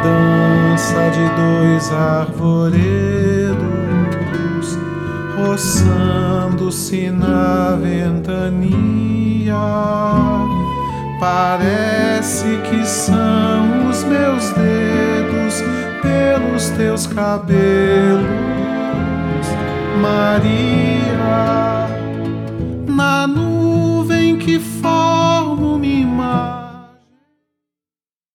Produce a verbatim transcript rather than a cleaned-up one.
dança de dois arvoredos, roçando-se na ventania. Parece que são os meus dedos pelos teus cabelos, Maria.